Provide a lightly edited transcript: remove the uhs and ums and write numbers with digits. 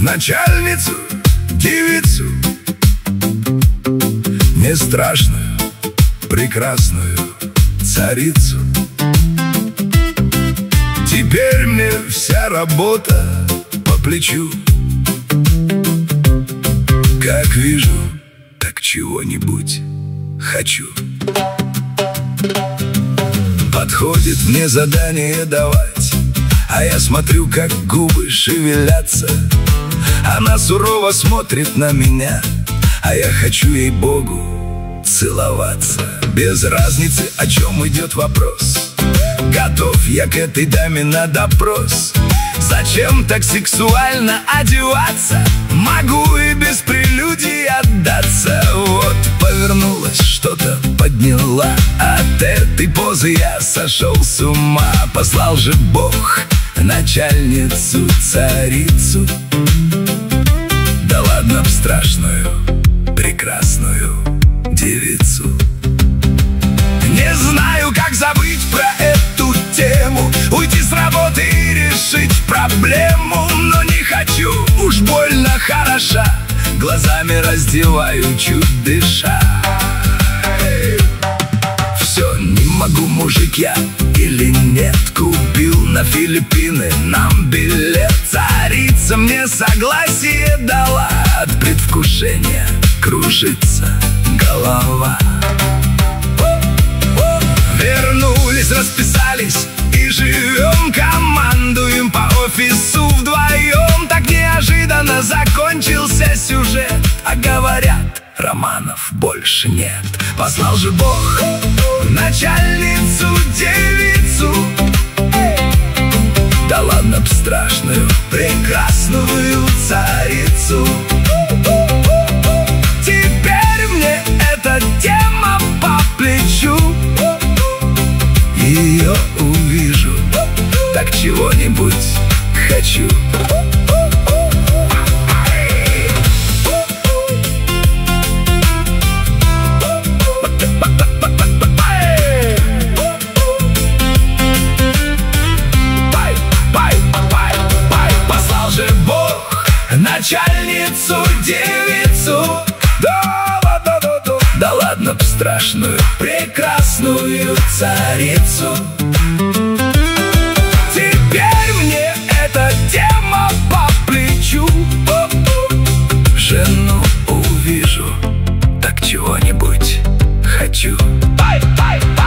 начальницу, девицу, не страшную, прекрасную царицу. Теперь мне вся работа по плечу. Как вижу, так чего-нибудь хочу. Подходит мне задание давать, а я смотрю, как губы шевелятся. Она сурово смотрит на меня, а я хочу, ей-богу, целоваться. Без разницы, о чем идет вопрос, готов я к этой даме на допрос. Зачем так сексуально одеваться? Могу и без прелюдий отдаться. Вот повернулась, что-то подняла. От этой позы я сошел с ума. Послал же Бог начальницу, царицу. Да ладно б страшную, прекрасную девицу. Не знаю, как забыть про эту тему, уйти с работы и решить проблему. Но не хочу, уж больно хороша, глазами раздеваю, чуть дыша. Все, не могу, мужик я или нет. Купил на Филиппины нам билет. Царица мне согласие дала. От предвкушения кружится голова. Вернулись, расписались и живем, командуем по офису вдвоем. Так неожиданно закончился сюжет, а говорят, романов больше нет. Послал же Бог начальницу, девицу. Да ладно б страшную, прекрасную царицу. Теперь мне эта тема по плечу. Ее увижу, так чего-нибудь хочу. Послал же Бог начальницу, девицу. Да ладно б страшную, прекрасную царицу. Теперь мне эта тема по плечу. Жену увижу, так чего-нибудь хочу.